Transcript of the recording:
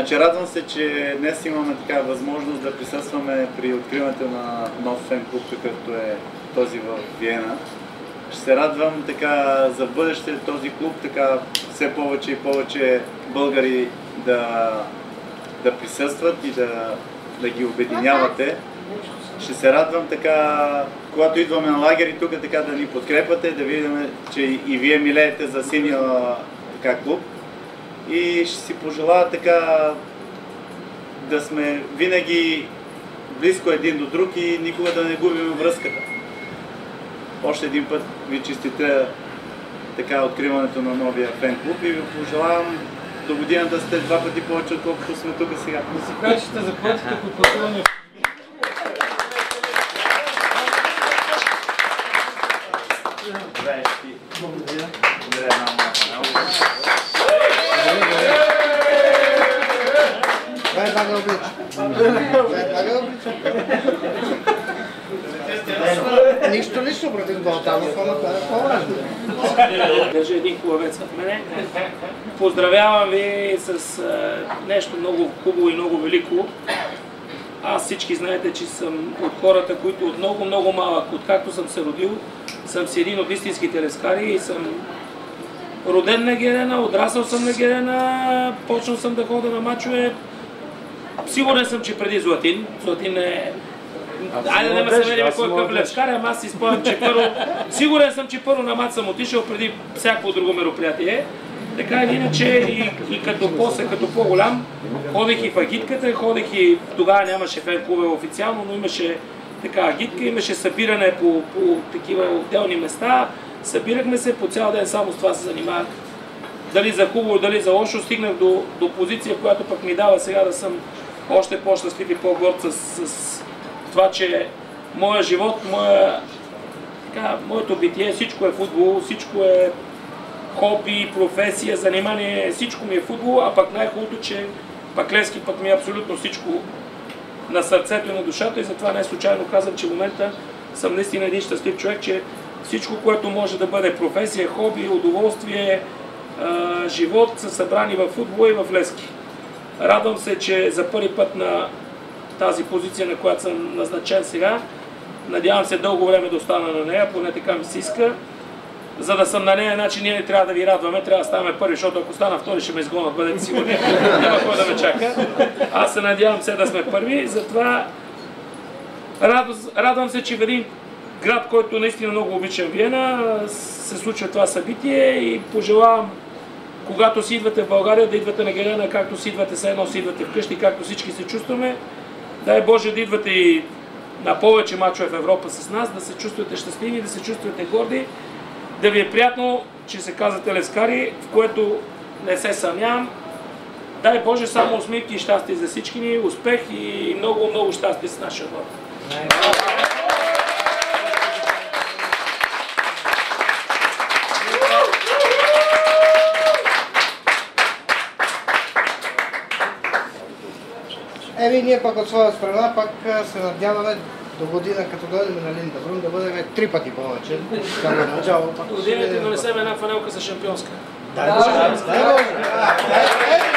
Значи, радвам се, че днес имаме така възможност да присъстваме при откриването на нов фен клуб, какъвто е този в Виена. Ще се радвам така за бъдеще този клуб, така все повече и повече българи да присъстват и да ги обединявате. Ще се радвам така, когато идваме на лагери тук, така да ни подкрепате, да видим, че и вие милеете за синия клуб. И ще си пожелая така да сме винаги близко един до друг и никога да не губим връзката. Още един път ви честитя така откриването на новия фен клуб и ви пожелавам до година да сте 2 пъти повече, отколкото сме тук сега. Да си кажете ще заплатите по пътуване. Благодаря. Дай бага облича. Нищо лично против Балтанов, ама това е по-важно. Държа един хубавец в мене. Поздравявам ви с нещо много хубаво и много велико. Аз всички знаете, че съм от хората, които от много малък, откакто съм се родил, съм си един от истинските лескари и съм роден на Герена, отрасъл съм на Герена, почнал съм да ходя на мачове. Сигурен съм, че преди Златин. Златин е... Айде да ме се видим кой къв лескар, ама аз си спомням, че първо... Сигурен съм, че първо на мач съм отишъл преди всяко друго мероприятие. Така или иначе и като по-голям, ходех и в агитката, ходех и... Тогава нямаше фен клубове официално, но имаше така агитка, имаше събиране по такива отделни места. Събирахме се, по цял ден само с това се занимавах. Дали за хубаво, дали за лошо, стигнах до позиция, която пък ми дава сега да съм още по-щастлив и по-горд с това, че моя живот, моето битие, всичко е футбол, всичко е хоби, професия, занимание, всичко ми е футбол, а пък най-хубавото, че пък Левски пък ми е абсолютно всичко на сърцето и на душата и затова не случайно казвам, че в момента съм наистина един щастлив човек, че всичко, което може да бъде професия, хоби, удоволствие, живот са събрани в футбола и в Левски. Радвам се, че за първи път на тази позиция, на която съм назначен сега, надявам се дълго време да остана на нея, поне така ми се иска. За да съм на нея, значи ние не трябва да ви радваме, трябва да ставаме първи, защото ако стана втори ще ме изгонят, бъдете сигурни, няма кой да ме чака. Аз се надявам се да сме първи, затова радвам се, че в един град, който наистина много обичам, Виена, се случва това събитие и пожелавам, когато си идвате в България, да идвате на Герена, както си идвате все едно, си идвате вкъщи, както всички се чувстваме. Дай Боже да идвате и на повече мачове в Европа с нас, да се чувствате щастливи, да се чувствате горди, да ви е приятно, че се казвате лескари, в което не се съмнявам. Дай Боже само усмивки и щастие за всички ни, успех и много щастие с нашия отбор. Ние пък от своя страна пак се надяваме до година, като дойдем на Линдабрун, да бъдем 3 пъти повече. Годината донесем една фанелка за шампионска. Да,